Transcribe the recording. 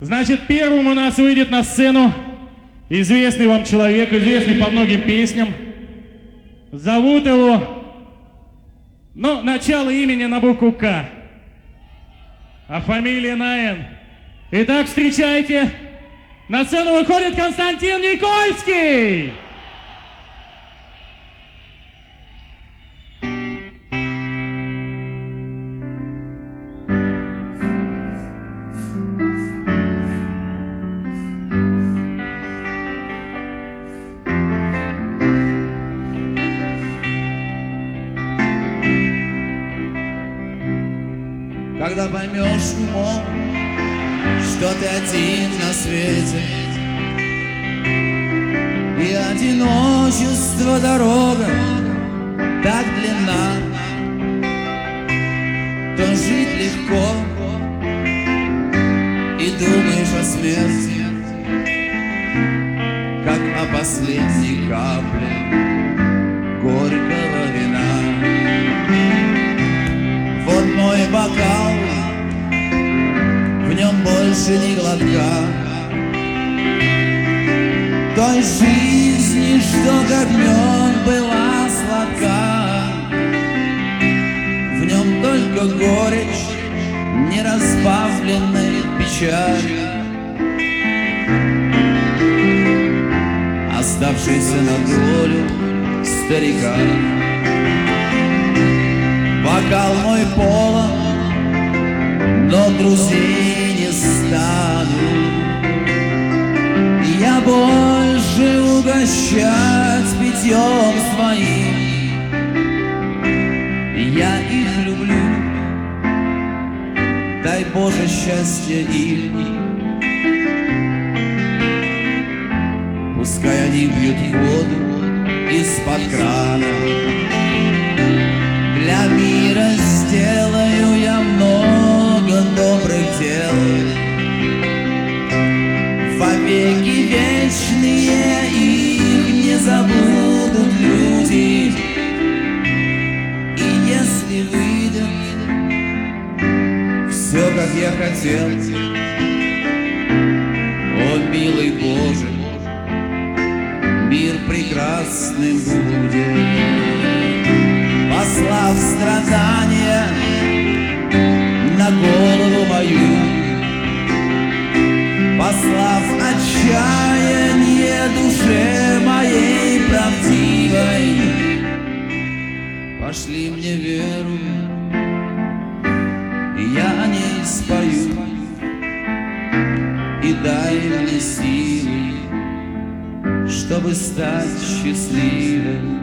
Значит, первым у нас выйдет на сцену известный вам человек, известный по многим песням. Зовут его, начало имени на букву К, а фамилия на Н. Итак, встречайте, на сцену выходит Константин Никольский! Когда поймешь умом, что ты один на свете, и одиночество дорога так длинна, то жить легко, и думаешь о смерти, как о последней капле горького вина. Вот мой бокал, в нем больше ни глотка той жизни, что как днем была сладка. В нем только горечь, неразбавленная печаль, оставшийся на долю старика. Бокал мой полон, но друзей не стану я больше угощать питьем своим. Я их люблю, дай Боже счастья им. Пускай они пьют воду из-под крана. Для мира сделаю я много добрых дел. Вовеки вечные их не забудут люди. И если выйдет все, как я хотел, о, милый Боже, мир прекрасным будет. Послав страдания на голову мою, послав отчаяние душе моей правдивой, пошли мне веру, и я о ней спою, и дай мне силы, чтобы стать счастливым.